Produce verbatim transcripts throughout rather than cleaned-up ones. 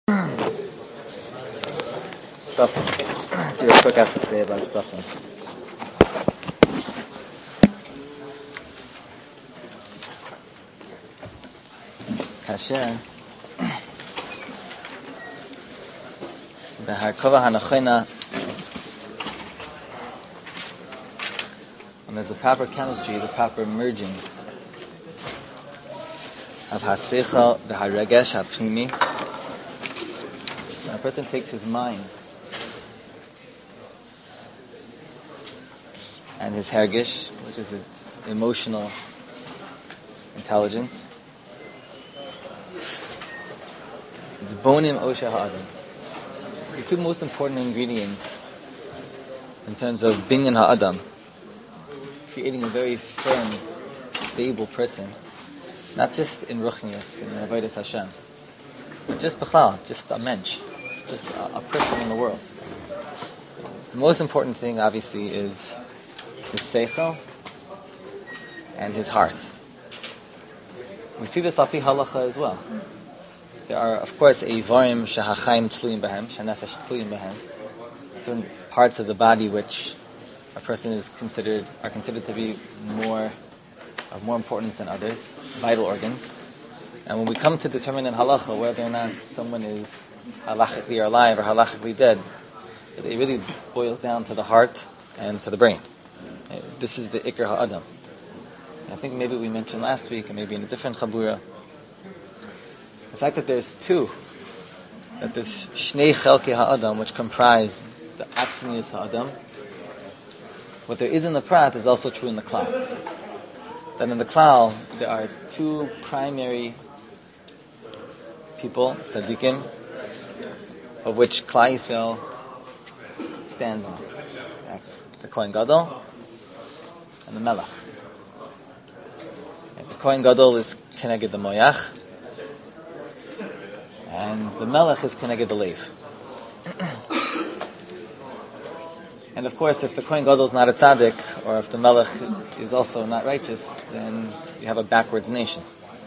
Suffering. See what Cook has to say about suffering. Kasher. B'harkova hanachina. And there's the proper chemistry, the proper merging of haseichel v'haregesh hapnimi. When a person takes his mind and his hergish, which is his emotional intelligence, it's bonim osha ha'adam. The two most important ingredients in terms of binyan ha'adam, creating a very firm, stable person, not just in ruchnius, in avodas Hashem, but just b'chlal, just a mensch, just a, a person in the world. The most important thing, obviously, is his seichel and his heart. We see this api halacha as well. There are, of course, eivarim shehachaim tluyim behem, shenefesh tluyim behem, certain parts of the body which a person is considered are considered to be more of more importance than others, vital organs. And when we come to determine in halacha whether or not someone is halachically alive or halachically dead, it really boils down to the heart and to the brain. This is the ikar ha'adam. I think maybe we mentioned last week, and maybe in a different chabura, the fact that there's two, that there's shnei chelkei ha'adam, which comprise the atzmius ha'adam. What there is in the prat is also true in the klal. That in the klal, there are two primary people, tzaddikim, of which Klal Yisrael stands on. That's the Kohen Gadol and the Melech. And the Kohen Gadol is keneged the Moyach, and the Melech is keneged the Leiv. And of course, if the Kohen Gadol is not a tzaddik, or if the Melech is also not righteous, then you have a backwards nation.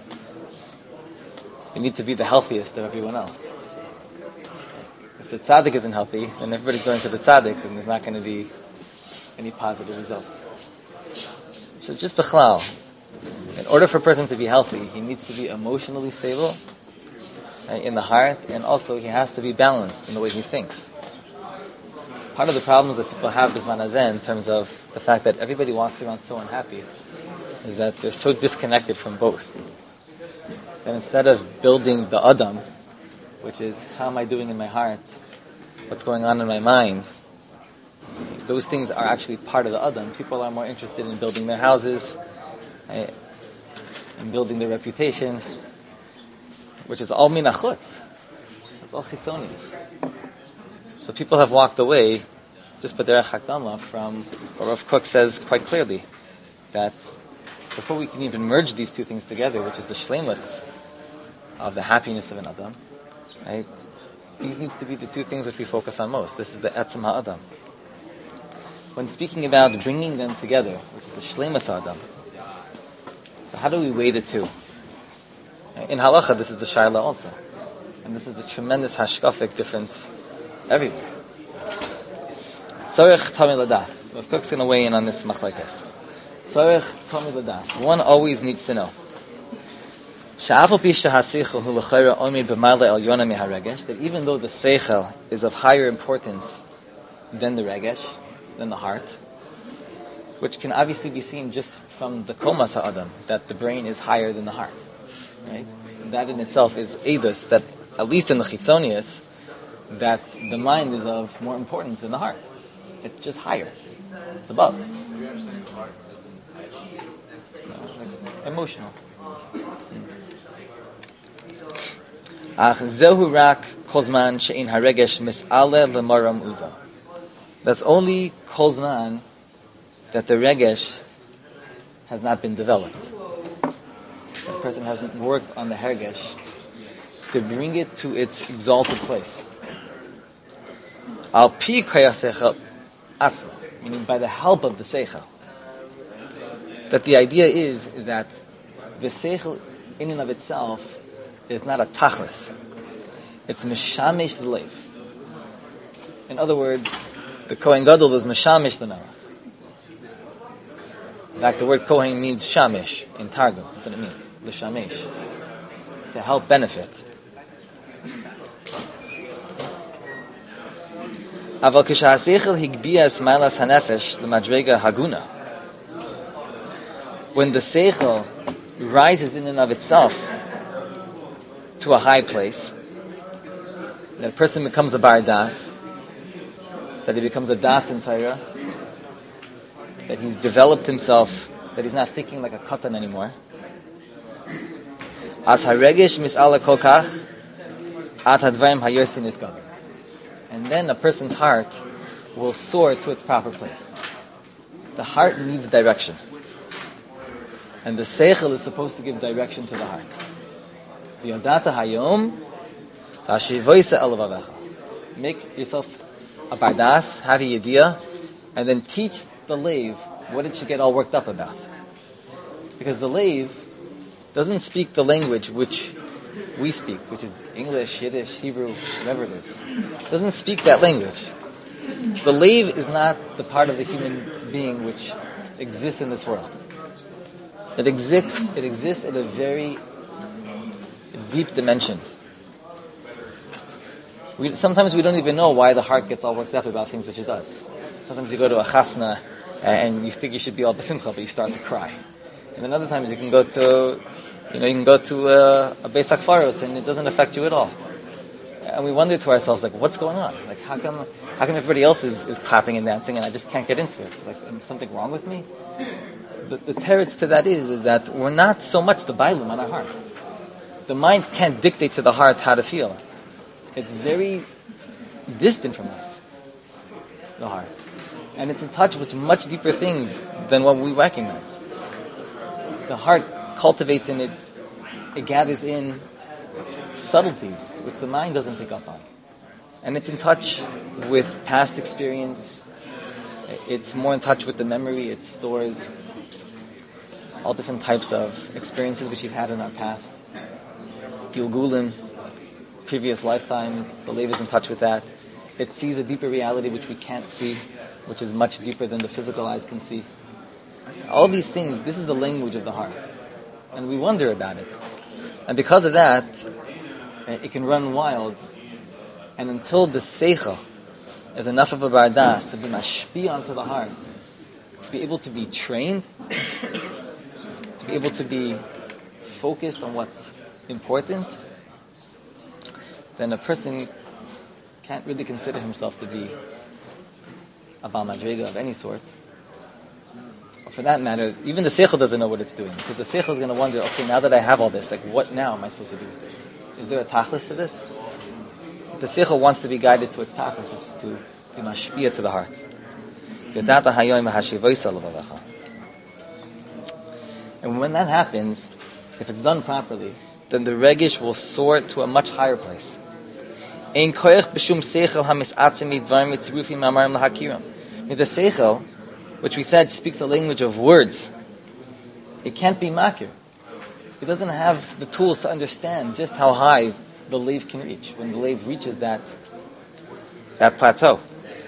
You need to be the healthiest of everyone else. If the tzaddik isn't healthy, then everybody's going to the tzaddik, and there's not going to be any positive results. So just b'chlal, in order for a person to be healthy, he needs to be emotionally stable, right, in the heart, and also he has to be balanced in the way he thinks. Part of the problems that people have b'zman hazeh, in terms of the fact that everybody walks around so unhappy, is that they're so disconnected from both. And instead of building the adam, which is how am I doing in my heart, what's going on in my mind, those things are actually part of the adam. People are more interested in building their houses, right, and building their reputation, which is all min achutz. It's all chitzonius. So people have walked away, just b'derech hakdama, from what Rav Kook says quite clearly, that before we can even merge these two things together, which is the shleimus of the happiness of an adam, right, these need to be the two things which we focus on most. This is the etzem ha'adam. When speaking about bringing them together, which is the shleimus ha'adam, so how do we weigh the two? In halacha, this is the shaila also, and this is a tremendous hashkafic difference everywhere. Tzorech tamid ladas. Rav Kook's going to weigh in on this machlekes. Tzorech tamid ladas. One always needs to know that even though the seichel is of higher importance than the regesh, than the heart, which can obviously be seen just from the komas ha'adam, that the brain is higher than the heart, right? That in itself is edus, that at least in the chitzonius, that the mind is of more importance than the heart. It's just higher. It's above. No, like emotional. Ach zehu rak kozman she'in haregesh mis'ale lemaram uza. That's only kozman that the regesh has not been developed. The person hasn't worked on the hergesh to bring it to its exalted place. Al pi koyach seichel atzma, meaning by the help of the seichel. That the idea is is that the seichel in and of itself is not a tachlis. It's mishamish the leiv. In other words, the Kohen Gadol is mishamish the melech. In fact, the word Kohen means shamish in Targum. That's what it means. The shamish. To help benefit. Aval kishahaseichel higbia esmailas hanefesh l'madrega haguna. When the seichel rises in and of itself to a high place, that a person becomes a bar das, that he becomes a das in Torah, that he's developed himself, that he's not thinking like a katan anymore. As haregesh mis'ala kolkach, at hadvarim hayersin iskaber. And then a person's heart will soar to its proper place. The heart needs direction. And the seichel is supposed to give direction to the heart. V'yodata hayom, v'ashivoyse el levavecha. Make yourself a bardas, have a yediyah, and then teach the leiv what it should get all worked up about. Because the leiv doesn't speak the language which we speak, which is English, Yiddish, Hebrew, whatever it is. It doesn't speak that language. The leiv is not the part of the human being which exists in this world. It exists, it exists at a very deep dimension. We, sometimes we don't even know why the heart gets all worked up about things which it does. Sometimes you go to a chasna and you think you should be all b'simcha, but you start to cry. And then other times you can go to, you know, you can go to a, a Beis HaKfaros and it doesn't affect you at all. And we wonder to ourselves, like, what's going on? Like, how come, how come everybody else is, is clapping and dancing and I just can't get into it? Like, is something wrong with me? The, the teretz to that is, is that we're not so much the bailim on our heart. The mind can't dictate to the heart how to feel. It's very distant from us, the heart. And it's in touch with much deeper things than what we recognize. The heart cultivates in it, it gathers in subtleties which the mind doesn't pick up on. And it's in touch with past experience. It's more in touch with the memory. It stores all different types of experiences which you've had in our past. Gilgulim, previous lifetimes, the leiv is in touch with that. It sees a deeper reality which we can't see, which is much deeper than the physical eyes can see. All these things, this is the language of the heart. And we wonder about it. And because of that, it can run wild. And until the seichel is enough of a bardas to be mashpi onto the heart, to be able to be trained, to be able to be focused on what's important, then a person can't really consider himself to be a Baal Madrega of any sort. Or for that matter, even the seichel doesn't know what it's doing. Because the seichel is going to wonder, okay, now that I have all this, like, what now am I supposed to do with this? Is there a tachlis to this? The seichel wants to be guided to its tachlis, which is to be mashpia to the heart. And when that happens, if it's done properly, then the regish will soar to a much higher place. The seichel, which we said speaks the language of words, it can't be makir. It doesn't have the tools to understand just how high the leiv can reach, when the leiv reaches that that plateau.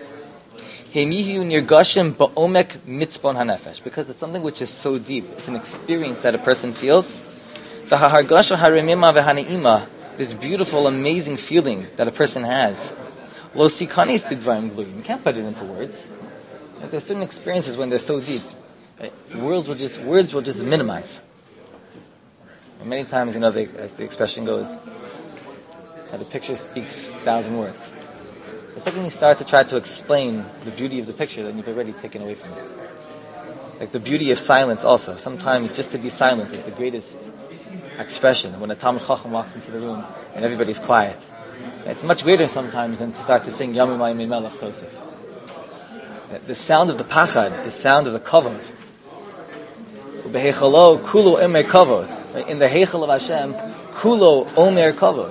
Because it's something which is so deep. It's an experience that a person feels. This beautiful, amazing feeling that a person has. You can't put it into words. There's certain experiences when they're so deep, words will just words will just minimize. And many times, you know, the, as the expression goes, that a picture speaks a thousand words. The second you start to try to explain the beauty of the picture, then you've already taken away from it. Like the beauty of silence also. Sometimes just to be silent is the greatest expression. When a Talmid Chacham walks into the room and everybody's quiet, it's much greater sometimes than to start to sing Yamim Mayim Melech Tosef. The sound of the pachad, the sound of the kavod. Behechalo kulo omer kavod. In the heichal of Hashem, kulo omer kavod.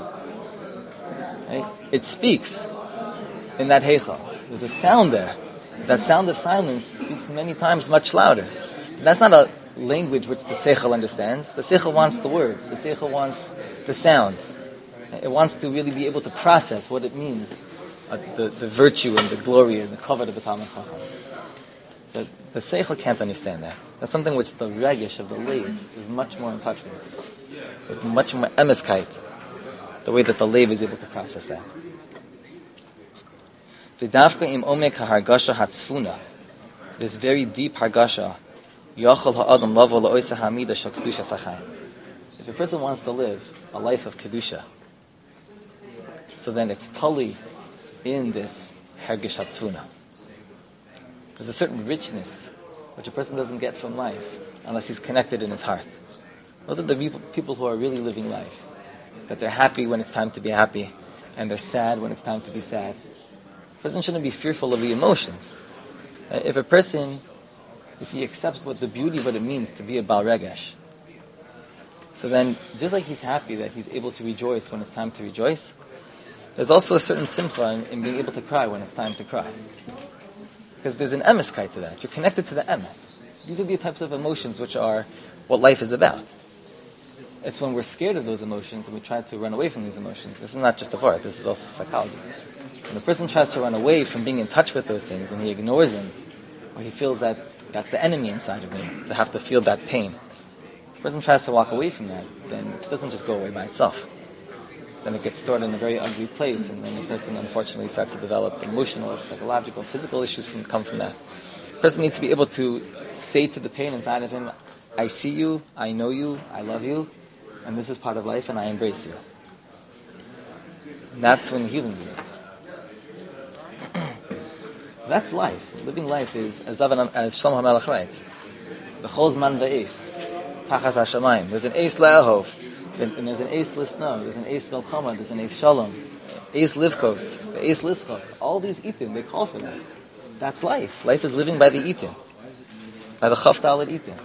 It speaks in that heichal. There's a sound there. That sound of silence speaks many times much louder. That's not a language which the seichel understands. The seichel wants the words. The seichel wants the sound. It wants to really be able to process what it means, uh, the, the virtue and the glory and the kavod of the Talmid Chacham. The, the seichel can't understand that. That's something which the regesh of the leiv is much more in touch with. With much more emeskite, the way that the leiv is able to process that. V'davka im omek ha'hargasha hatzfuna, this very deep hargasha, yachol ha'adam lavo la'oisa ha'amida shal kedusha sachayim. If a person wants to live a life of kedusha, so then it's totally in this hargash hatzfuna. There's a certain richness which a person doesn't get from life unless he's connected in his heart. Those are the people, people who are really living life. That they're happy when it's time to be happy, and they're sad when it's time to be sad. A person shouldn't be fearful of the emotions. If a person, if he accepts what the beauty of what it means to be a Baal Regesh, so then just like he's happy that he's able to rejoice when it's time to rejoice, there's also a certain simcha in, in being able to cry when it's time to cry. Because there's an emeskite to that. You're connected to the emes. These are the types of emotions which are what life is about. It's when we're scared of those emotions and we try to run away from these emotions. This is not just a word, this is also psychology. When a person tries to run away from being in touch with those things and he ignores them, or he feels that that's the enemy inside of him, to have to feel that pain. If a person tries to walk away from that, then it doesn't just go away by itself. Then it gets stored in a very ugly place, and then the person unfortunately starts to develop emotional, psychological, physical issues from come from that. The person needs to be able to say to the pain inside of him, I see you, I know you, I love you, and this is part of life, and I embrace you. And that's when healing begins. That's life. Living life is, as David, as Shlomo HaMelech writes, the chol's man ve'es, tachas hashamayim. There's an ace le'ahov, and there's an ace lisna, there's an ace melchama, there's an ace shalom, ace livkos, ace lischach. All these itim, they call for that. That's life. Life is living by the itim, by the chaf dalet itim.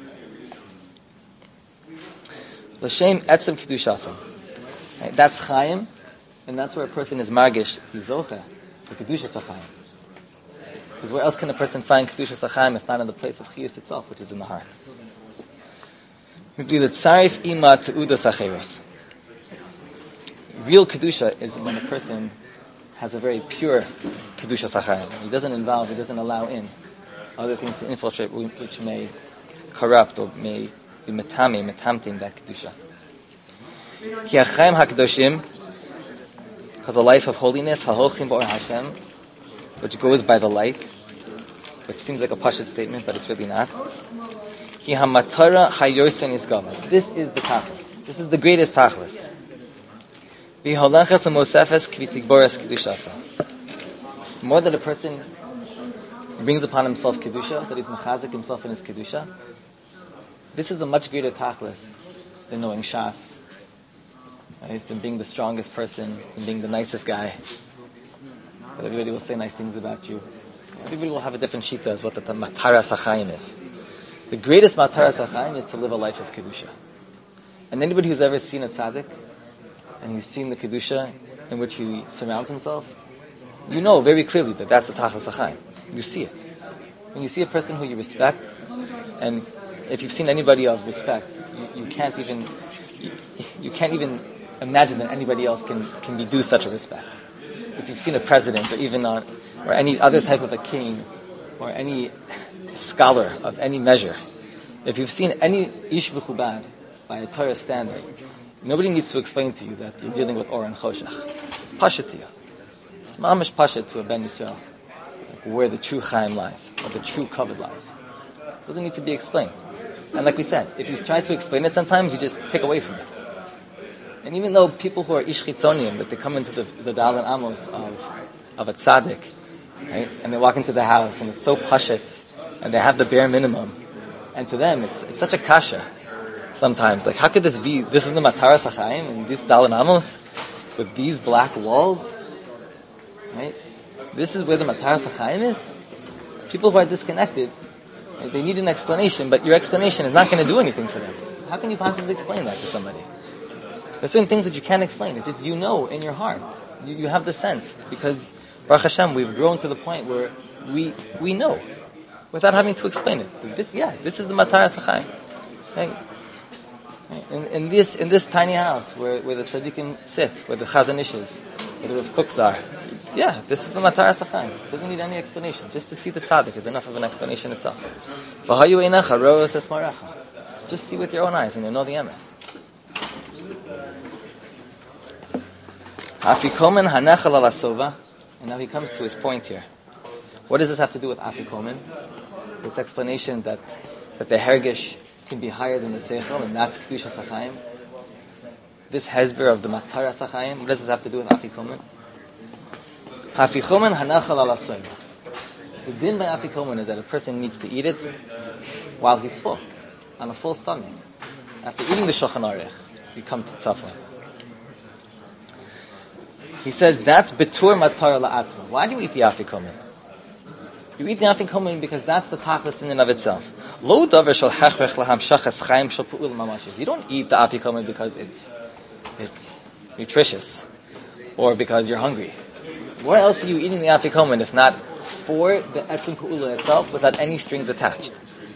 L'shem etzem kedushasam. Right? That's chayim, and that's where a person is margish, tizocha, the kedushas hachayim. Because where else can a person find kedushas hachayim if not in the place of chiyus itself, which is in the heart? Real kedusha is when a person has a very pure kedusha sachayim. He doesn't involve, he doesn't allow in other things to infiltrate which may corrupt or may be metame, metamting that kedusha. Ki achayim hakedoshim, because a life of holiness, haholchim b'or Hashem, which goes by the light, which seems like a pashut statement, but it's really not. This is the tachlis. This is the greatest tachlis. More that a person brings upon himself kedusha, that he's mechazik himself in his kedusha, this is a much greater tachlis than knowing shas, right? Than being the strongest person, than being the nicest guy. That everybody will say nice things about you. Everybody will have a different shita as what the mataras hachayim is. The greatest mataras hachayim is to live a life of kedusha. And anybody who's ever seen a tzaddik, and he's seen the kedusha in which he surrounds himself, you know very clearly that that's the tachlis hachayim. You see it. When you see a person who you respect, and if you've seen anybody of respect, you, you can't even you, you can't even imagine that anybody else can, can be due such a respect. If you've seen a president, or even on, or any other type of a king, or any scholar of any measure, if you've seen any ish b'chubad by a Torah standard, nobody needs to explain to you that you're dealing with or and choshech. It's pasha to you. It's mamish pasha to a ben Yisrael, like where the true chaim lies, or the true kavod lies. It doesn't need to be explained. And like we said, if you try to explain it, sometimes you just take away from it. And even though people who are ish chitzonim, that they come into the, the Dal and Amos of, of a tzaddik, right, and they walk into the house, and it's so pashat, and they have the bare minimum, and to them it's, it's such a kasha sometimes. Like, how could this be? This is the mataras hachayim, and this Dal and Amos with these black walls, right? This is where the mataras hachayim is. People who are disconnected, right, they need an explanation, but your explanation is not going to do anything for them. How can you possibly explain that to somebody? There's certain things that you can't explain. It's just you know in your heart. You, you have the sense, because Baruch Hashem, we've grown to the point where we we know without having to explain it. This, yeah, this is the mataras hachayim. Right? In, in this in this tiny house where, where the tzaddikim sit, where the Chazon Ish is, where the Rav Cooks are, yeah, this is the Mataras HaChaim. It doesn't need any explanation. Just to see the tzaddik is enough of an explanation itself. V'hayu einecha ro'os es marecha. Just see with your own eyes and you'll know the emes. Afikomen hanechal ala sova. And now he comes to his point here. What does this have to do with Afikomen? This explanation that, that the hergish can be higher than the seichel, and that's Kedushas HaChaim. This hezber of the Mataras HaChaim, what does this have to do with Afikomen? Afikomen hanachal ala sova. The din by Afikomen is that a person needs to eat it while he's full, on a full stomach. After eating the Shulchan Aruch, you come to Tzafon. He says that's betur matar la'atzma. Why do you eat the Afikomen? You eat the Afikomen because that's the tachlis in and of itself. Lo davar shel hechrech lahamshachas chaim shel pu'ul mamashes. You don't eat the Afikomen because it's it's nutritious or because you're hungry. Where else are you eating the Afikomen if not for the etzim pu'ula itself without any strings attached?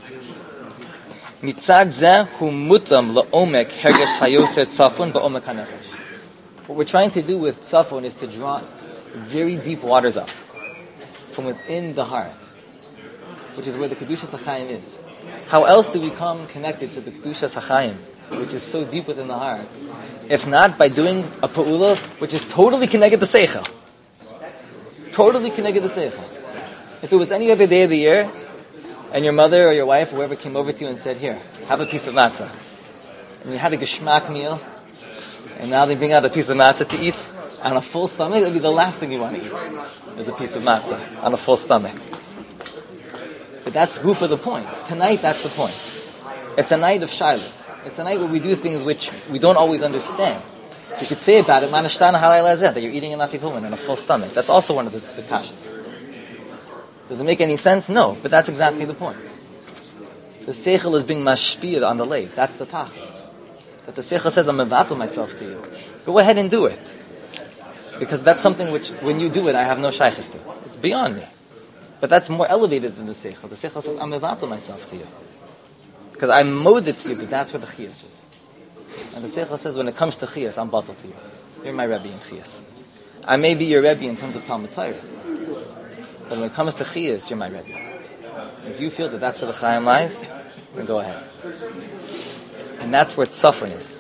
Mitzad zeh hu mutam la'omek hergesh hayoser tzafon ba'omek hanefesh. What we're trying to do with tzafon is to draw very deep waters up from within the heart, which is where the Kedushas HaChaim is. How else do we come connected to the Kedushas HaChaim, which is so deep within the heart, if not by doing a pa'ula which is totally connected to seichel? Totally connected to seichel. If it was any other day of the year, and your mother or your wife or whoever came over to you and said, here, have a piece of matzah, and you had a geschmack meal, and now they bring out a piece of matzah to eat on a full stomach, it would be the last thing you want to eat, is a piece of matzah on a full stomach. But that's goof of the point. Tonight, that's the point. It's a night of shilas. It's a night where we do things which we don't always understand. You could say about it, manashtana halay lazeh, that you're eating an afikomen on a full stomach. That's also one of the, the kashas. Does it make any sense? No, but that's exactly the point. The seichel is being mashpir on the lake. That's the tachlis. That the seichel says, I'm mevatel myself to you. Go ahead and do it. Because that's something which, when you do it, I have no shaykhis to. It's beyond me. But that's more elevated than the seichel. The seichel says, I'm mevatel myself to you. Because I'm moded to you, but that's where the chiyas is. And the seichel says, when it comes to chiyas, I'm batel to you. You're my Rebbe in chiyas. I may be your Rebbe in terms of Talmud Torah. But when it comes to chiyas, you're my Rebbe. If you feel that that's where the chayim lies, then go ahead. And that's where tzafon is.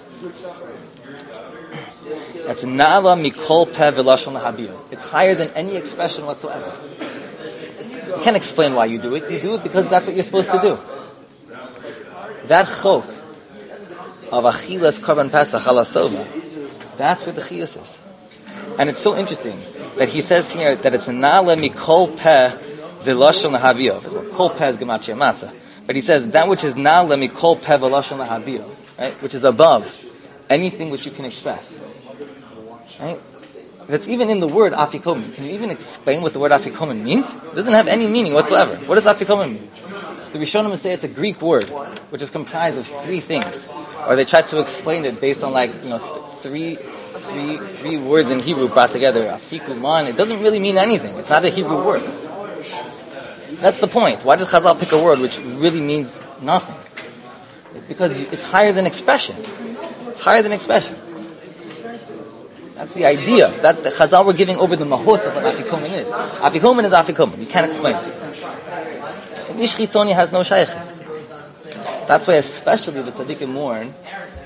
That's na'ala mikol peh v'lashon lahabiyah. It's higher than any expression whatsoever. You can't explain why you do it. You do it because that's what you're supposed to do. That chok of achilas korban pesach ala sova, that's where the chiyus is. And it's so interesting that he says here that it's na'ala mikol peh v'lashon lahabiyah. First of all, kol peh is gematria matzah. But he says that which is na'ala mikol peh v'lashon lahabiyah, right? Which is above anything which you can express. Right? That's even in the word afikomen. Can you even explain what the word afikomen means? It doesn't have any meaning whatsoever. What does afikomen mean? The Rishonim say it's a Greek word, which is comprised of three things. Or they try to explain it based on like, you know, th- three, three, three words in Hebrew brought together. Afikuman. It doesn't really mean anything. It's not a Hebrew word. That's the point. Why did Chazal pick a word which really means nothing? It's because you, it's higher than expression. It's higher than expression. That's the idea. That the Chazal were giving over the mahos of what afikomen is. Afikomen is afikomen. You can't explain it. And Ish Chitzoni has no shaykhis. That's why especially the tzaddikim mourn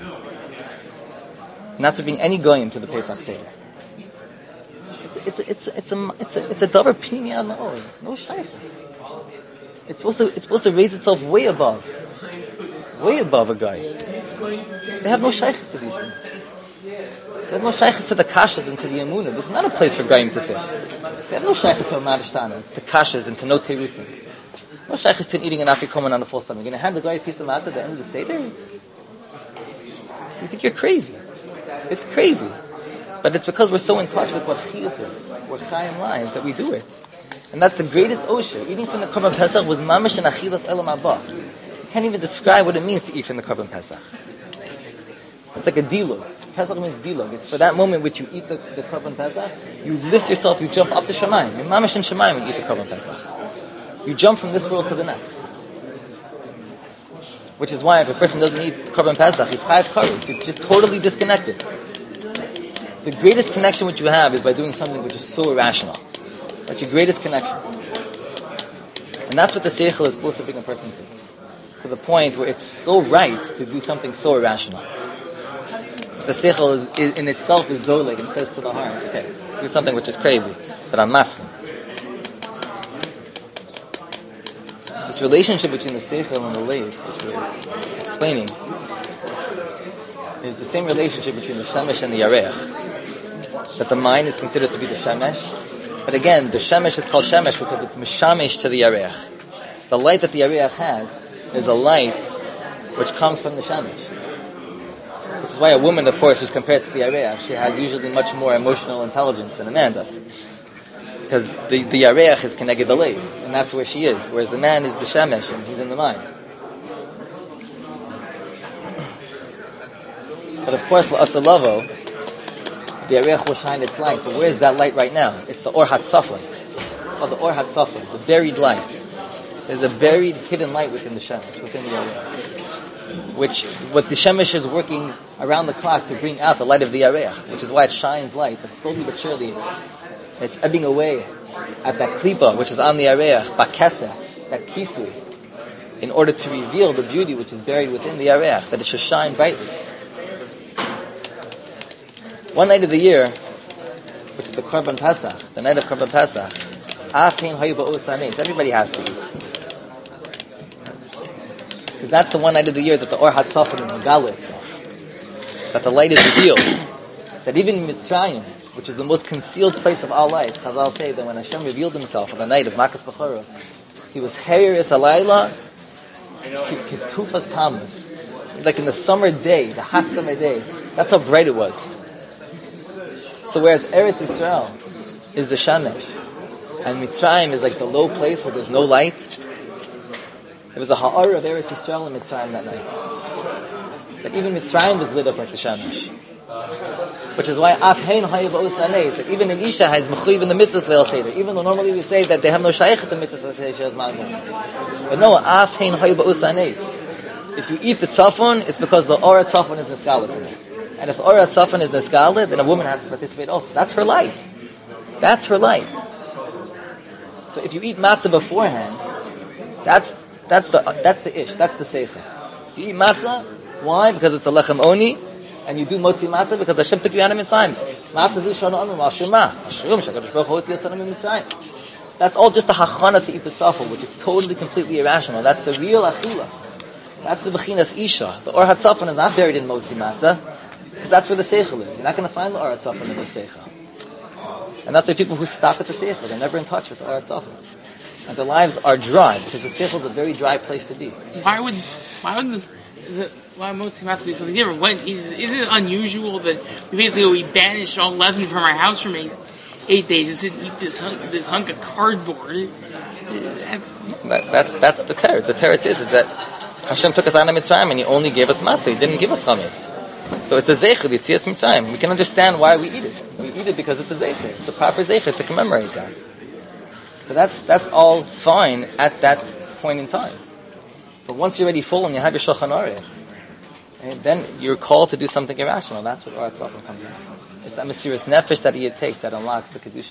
not to bring any goyim to the Pesach Seder. It's a, it's a, it's a, it's a, it's a davar pnimi ad ma'od. No shaykhis. It's supposed to, it's supposed to raise itself way above. Way above a guy. They have no shaykhis to these things. They have no shaykhis to the kashas and to the emunah. This is not a place for goyim to sit. They have no shaykhis to a marishtana, to kashas and to no terutzim. No shaykhis to eating an afikomen on a full stomach. You're going to hand the guy a piece of matzah at the end of the Seder? You think you're crazy. It's crazy. But it's because we're so in touch with what chiyus is, where chayim lies, that we do it. And that's the greatest osher. Eating from the korban pesach was mamish and achilas elam abba. You can't even describe what it means to eat from the korban pesach. It's like a dilug. Pesach means dilug. It's for that moment which you eat the, the korban pesach, you lift yourself, you jump up to Shemayim. You're mamish and Shemayim when you eat the korban pesach. You jump from this world to the next. Which is why if a person doesn't eat Korban Pesach, he's chayav kares. You're just totally disconnected. The greatest connection which you have is by doing something which is so irrational. That's your greatest connection. And that's what the seichel is supposed to bring a person to. To the point where it's so right to do something so irrational. The seichel is, is, in itself is doleg and says to the heart, okay, do something which is crazy, but I'm masking. So this relationship between the seichel and the leiv, which we're explaining, is the same relationship between the shemesh and the yareach. That the mind is considered to be the shemesh. But again, the shemesh is called shemesh because it's mishamesh to the yareach. The light that the yareach has is a light which comes from the shemesh. Which is why a woman, of course, is compared to the yareach. She has usually much more emotional intelligence than a man does. Because the, the yareach is keneged the leiv, and that's where she is. Whereas the man is the shemesh, and he's in the mind. But of course, la'asalavo, the yareach will shine its light. So where is that light right now? It's the Or HaTzafon. Oh, the Or HaTzafon, the buried light. There's a buried, hidden light within the shemesh, within the yareach. Which, what the shemesh is working around the clock to bring out the light of the yareach, which is why it shines light, but slowly but surely, it's ebbing away at that klipa, which is on the yareach, bakesa, that kisui, in order to reveal the beauty which is buried within the yareach, that it should shine brightly. One night of the year, which is the Korban Pesach, the night of Korban Pesach, everybody has to eat. Because that's the one night of the year that the Or HaTzafon is megala itself. That the light is revealed. That even in Mitzrayim, which is the most concealed place of all light, Chazal say that when Hashem revealed himself on the night of Makas Bechoros, he was Harius Alayla, Kufas Tammuz. Like in the summer day, the hot summer day, that's how bright it was. So whereas Eretz Yisrael is the Shemesh, and Mitzrayim is like the low place where there's no light, there was a ha'ara of Eretz Yisrael in Mitzrayim that night. That even Mitzrayim was lit up like the Shemesh. Which is why Af Hein Hayav Os Anei, that even in Isha has Mechuyev in the mitzvahs Leil Seder. Even though normally we say that they have no shaykhs in mitzvahs Leil Seder. But no, Af Hein Hayav Os Anei. If you eat the tzafon, it's because the Or HaTzafon is Niskala today. And if Or HaTzafon is Niskala, then a woman has to participate also. That's her light. That's her light. So if you eat matzah beforehand, that's that's the that's the ish, that's the seichel. You eat matzah, why? Because it's a lechem oni, and you do motzi matzah because Hashem took you out of Mitzrayim. Matzah is shana anu ma'ashuma, ashum shakadosh baruch hu hotzi yasanu mitzrayim. That's all just a hachana to eat the tzafel, which is totally, completely irrational. That's the real achila. That's the bechinas isha. The Or HaTzafon is not buried in motzi matzah, because that's where the seichel is. You're not going to find the Or HaTzafon in the seichel. And that's why people who stop at the seichel, they're never in touch with the Or HaTzafon. And their lives are dry, because the seichel is a very dry place to be. Why would, why would the, the why motzi matzah be something different? What, is, is it unusual that we basically we banish all leaven from our house from eight, eight days and sit and eat this hunk, this hunk of cardboard? That's that, that's that's the teretz. The teretz is is that Hashem took us out of Mitzrayim and He only gave us matzah. He didn't give us chametz. So it's a zeicher, Yitzias Mitzrayim. We can understand why we eat it. We eat it because it's a zeicher. It's the proper zeicher to commemorate that. But that's that's all fine at that point in time. But once you're already full and you have your Shulchan Aruch, and then you're called to do something irrational. That's what Or HaTzafon comes in. It's that mysterious nefesh that He takes that unlocks the kedusha.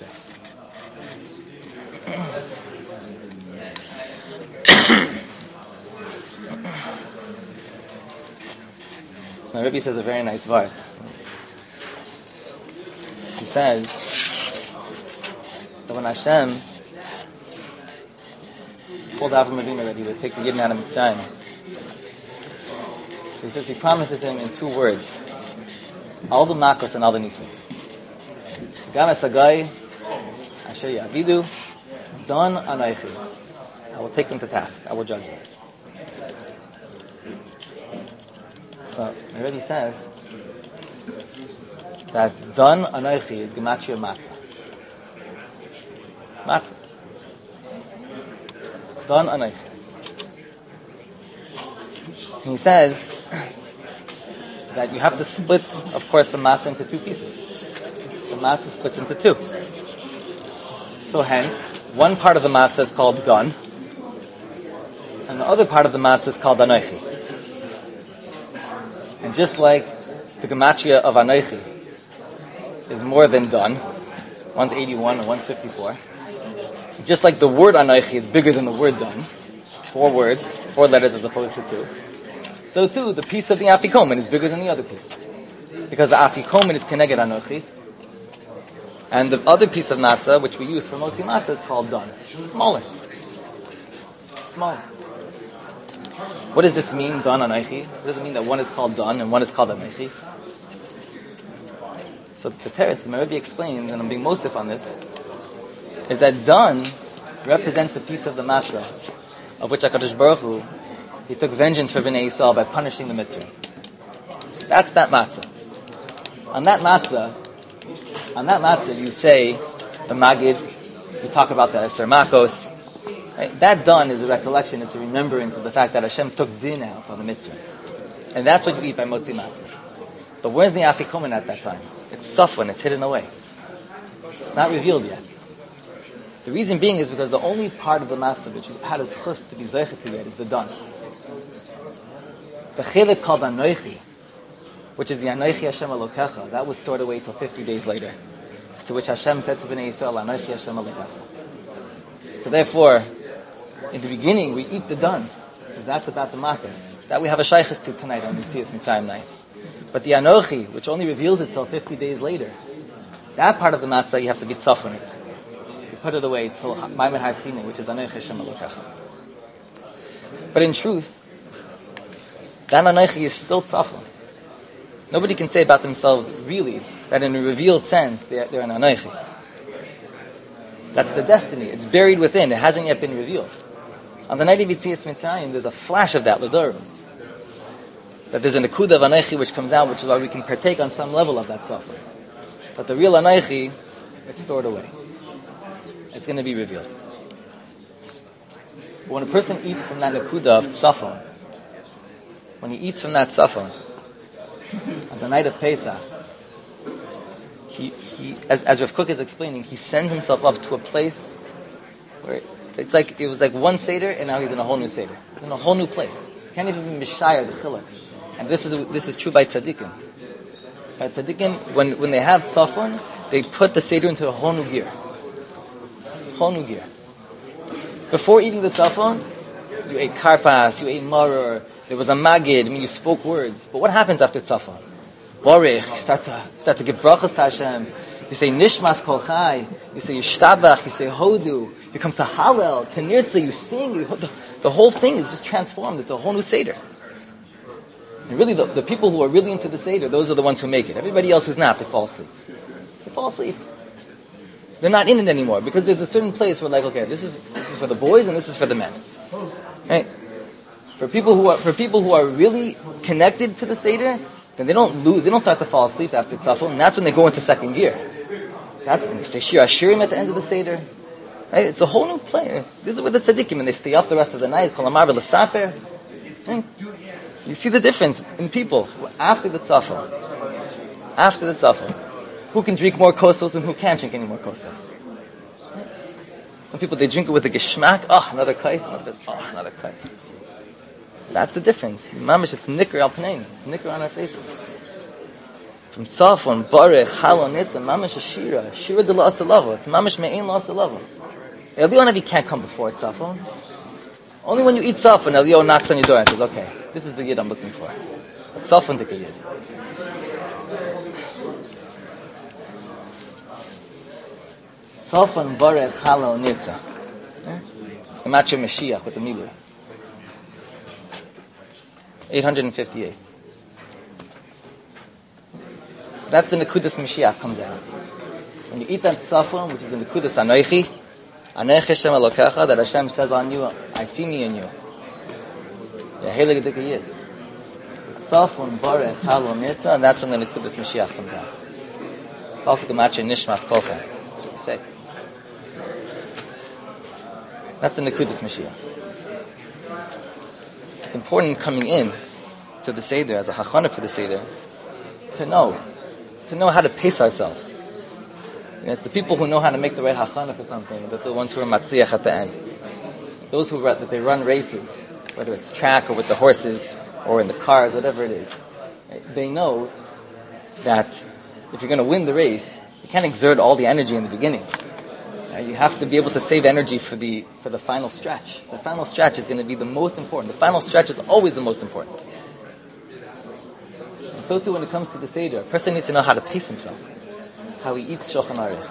So my Rebbe says a very nice word. He says that when Hashem told Avram Avinu that He would take the Yidden out of Mitzrayim, so He says He promises him in two words: all the makos and all the nisim. Gam esagai asher yavidu don anaychi. I will take them to task. I will judge them. So, my Rebbe says that Don Anochi is Gematria Matzah. Matzah. Don Anochi. And he says that you have to split, of course, the matzah into two pieces. The matzah splits into two. So hence, one part of the matzah is called Don, and the other part of the matzah is called Anochi. And just like the gematria of Anochi is more than done, one's eighty-one and one's fifty-four, just like the word Anochi is bigger than the word done, four words, four letters as opposed to two, so too the piece of the afikomen is bigger than the other piece. Because the afikomen is keneged Anochi, and the other piece of matzah, which we use for motzi matzah, is called done. It's smaller. Smaller. What does this mean, done Anochi? What does it mean that one is called done and one is called Anochi? So the teretz, the Rebbe explains, and I'm being mosif on this, is that done represents the piece of the matzah of which HaKadosh Baruch Hu, he took vengeance for Bnei Yisrael by punishing the mitzvah. That's that matzah. On that matzah, on that matzah, you say the Magid, you talk about the Eser Makos. Right? That done is a recollection, it's a remembrance of the fact that Hashem took din out on the mitzvah. And that's what you eat by motzi matzah. But where's the afikomen at that time? It's safwan, it's hidden away. It's not revealed yet. The reason being is because the only part of the matzah which had a schus to be zeichet to yet is the done. The chelik called Anochi, which is the Anochi Hashem Elokecha, that was stored away till fifty days later. To which Hashem said to Bnei Yisrael, Anochi Hashem Elokecha. So therefore, in the beginning, we eat the done, because that's about the matters. That we have a shaykhis to tonight on Yitzias Mitzrayim night. But the Anochi, which only reveals itself fifty days later, that part of the matzah, you have to be tzaf on it. You put it away till Maimed Har Sinai, which is Anochi Hashem Elokecha. But in truth, that Anochi is still tzaf. Nobody can say about themselves, really, that in a revealed sense, they're, they're an Anochi. That's the destiny. It's buried within. It hasn't yet been revealed. On the night of Yitzias Mitzrayim, there's a flash of that, L'doros. That there's a nekuda of Anochi which comes out, which is why we can partake on some level of that suffering. But the real Anochi, it's stored away. It's going to be revealed. But when a person eats from that nekuda of tzafon, when he eats from that tzafon, on the night of Pesach, he, he as, as Rav Kook is explaining, he sends himself up to a place where it's like, it was like one Seder, and now he's in a whole new Seder. He's in a whole new place. He can't even be mishayar the chiluk. And this is this is true by tzaddikim. By tzaddikim, when, when they have tzafon, they put the Seder into a whole new gear. Whole new gear. Before eating the tzafon, you ate karpas, you ate maror, there was a magid, I mean, you spoke words. But what happens after tzafon? Borich, you start to, start to give brachas to Hashem. You say nishmas kol chai, you say yishtabach, you say hodu, you come to Hallel, to Nirtza, you sing, you, the, the whole thing is just transformed into a whole new Seder. And really, the, the people who are really into the Seder, those are the ones who make it. Everybody else who's not, they fall asleep. They fall asleep. They're not in it anymore, because there's a certain place where, like, okay, this is this is for the boys and this is for the men. Right? For people who are for people who are really connected to the Seder, then they don't lose, they don't start to fall asleep after tzafon, and that's when they go into second gear. That's when they say Shir Hashirim at the end of the Seder. Right? It's a whole new play. This is with the tzaddikim, and they stay up the rest of the night, Kol Amar V'Lesaper. Right? You see the difference in people after the tzafon. After the tzafon. Who can drink more kosos and who can't drink any more kosos. Some people, they drink it with a geschmack. Oh, another kais. Another, oh, another kais. That's the difference. Mamish, it's nikr al pnein. It's nikr on our faces. From tzafon, barech, halon, nitza, mamish, a shira. Shira de la asalava. It's mamish me'ein la asalava. Eliyahu Navi can't come before tzafon. Only when you eat tzafon, Eliyahu knocks on your door and says, okay, this is the yid I'm looking for. But tzafon dik a yid. Tzafon, barech, halon, nitza. It's the match of Mashiach with the Milui. eight hundred fifty-eight. That's the Nekudas Mashiach comes out. When you eat that tzafon, which is the Nekudas Anochi, Anochi Hashem Elokecha, that Hashem says on you, I see me in you. Heilig Dik Yid. Tzafon, Barech, Halom, Nitza, and that's when the Nekudas Mashiach comes out. It's also Gematria Nishmas Kolcha. That's what we say. That's the Nekudas Mashiach. It's important coming in to the Seder, as a hachana for the Seder, to know, to know how to pace ourselves. You know, it's the people who know how to make the right hachana for something, that the ones who are matzliach at the end. Those who that they run races, whether it's track or with the horses or in the cars, whatever it is. They know that if you're going to win the race, you can't exert all the energy in the beginning. Uh, you have to be able to save energy for the for the final stretch. The final stretch is going to be the most important. The final stretch is always the most important. And so too when it comes to the Seder, a person needs to know how to pace himself, how he eats Shulchan Aruch,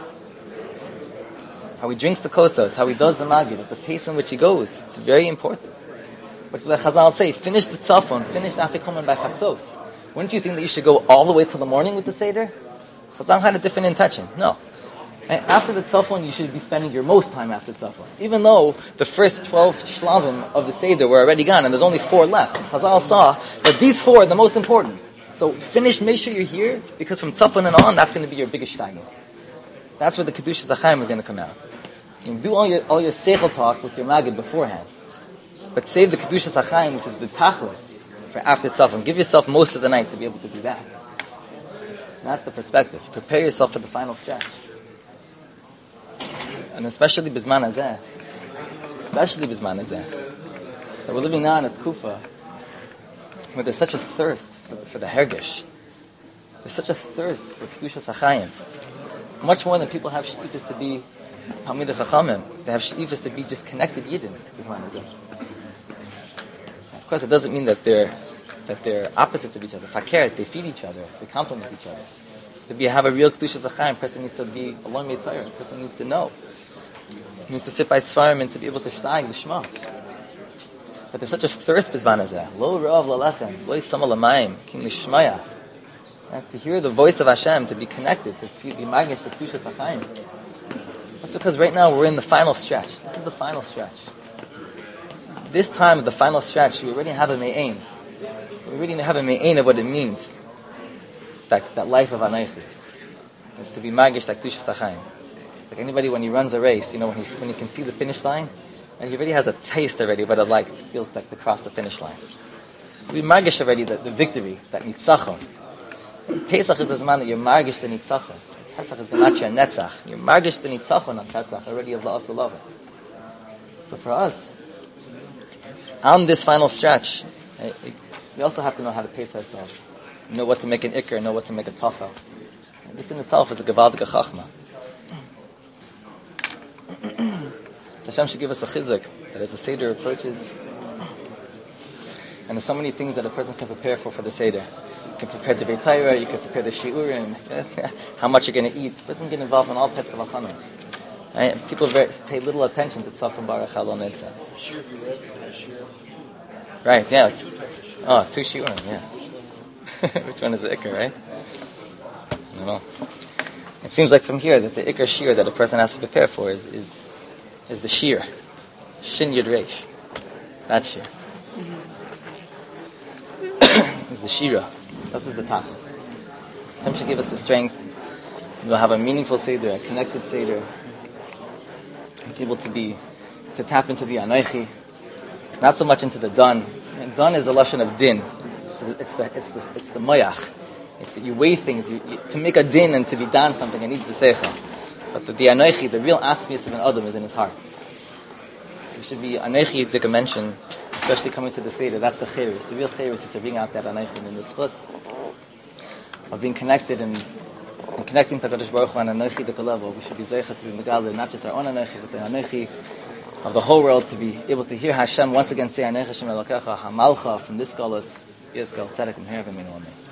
how he drinks the kosas, how he does the magid, at the pace in which he goes. It's very important. Which is why Chazal say, finish the tzafon, finish the afikomen by chatzos. Wouldn't you think that you should go all the way till the morning with the Seder? Chazal had a different intention. No. And after the tzafon, you should be spending your most time after tzafon. Even though the first twelve shlavim of the Seder were already gone and there's only four left. Chazal saw that these four are the most important. So finish, make sure you're here, because from tzafon and on, that's going to be your biggest shtagin. That's where the Kedushas HaChaim is going to come out. You do all your all your seichel talk with your magid beforehand. But save the Kedushas HaChaim, which is the tachlis, for after tzafon. Give yourself most of the night to be able to do that. That's the perspective. Prepare yourself for the final stretch. And especially Bizman Hazeh, especially Bizman Hazeh, that we're living now in a Tkufa where there's such a thirst for, for the Hergish. There's such a thirst for Kedushas HaChaim. Much more than people have she'ifas to be Talmidei Chachamim. They have she'ifas to be just connected Yidden, Bizman Hazeh. Of course, it doesn't mean that they're that they're opposites of each other. Fakert, they feed each other, they complement each other. To be have a real Kedushas HaChaim, a person needs to be a long Torah. A person needs to know. He needs to sit by Svarim and to be able to shtag the Shema. But there's such a thirst Bizman Hazeh. Lo ra'av lalechem, lo yitzama l'mayim, kim lishmaya. To hear the voice of Hashem, to be connected, to be magish to Kedushas HaChaim. That's because right now we're in the final stretch. This is the final stretch. This time of the final stretch, we already have a me'ain. We already have a me'ain of what it means. That, that life of Anaychi. To be magish like Kedushas HaChaim. Like anybody when he runs a race, you know, when he, when he can see the finish line, and he already has a taste already what it like feels like to cross the finish line. To be magish already the, the victory, that nitzachon. Pesach is the man that you're magish the nitzachon. Pesach is the matcha netzach. You're magish the nitzachon on Pesach already of la'as love. So for us, on this final stretch, we also have to know how to pace ourselves. Know what to make an ikr, know what to make a tafel. This in itself is a gewaltige chachma. So Hashem should give us a chizuk that as the Seder approaches, and there's so many things that a person can prepare for for the Seder. You can prepare the V'Torah, you can prepare the Shiurim, how much you're going to eat. The person get involved in all types of achanos. Right? People very, pay little attention to Tzafon Baruch Halon Netzah. Right, yeah. It's, oh, two Shiurim, yeah. Which one is the Iker, right? I don't know. It seems like from here that the Iker Shir that a person has to prepare for is is, is the Shir. Shin Yud Reish. That Shir. Mm-hmm. Is the Shira. This is the Tachlis. Hashem should give us the strength to have a meaningful Seder, a connected Seder. To be able to be, to tap into the Anoichi. Not so much into the Dun. And Dun is a lashon of Din. It's the it's the it's the, it's the Moyach. It's that you weigh things. You, you, to make a din and to be done something, it needs the seichel. But the, the anoichi, the real atzmius of an adam, is in his heart. It should be anoichi dika mention, especially coming to the Seder. That's the chayris. The real chayris is to bring out that anoichi in the schus of being connected and, and connecting to Kadosh Baruch Hu on anoichi dika level. We should be zeicha to be megaleh, not just our own anoichi, but the anoichi of the whole world, to be able to hear Hashem once again say anoichi Hashem Elokecha Hamalcha from this galus. Yes, God, tzedek and hervim in one.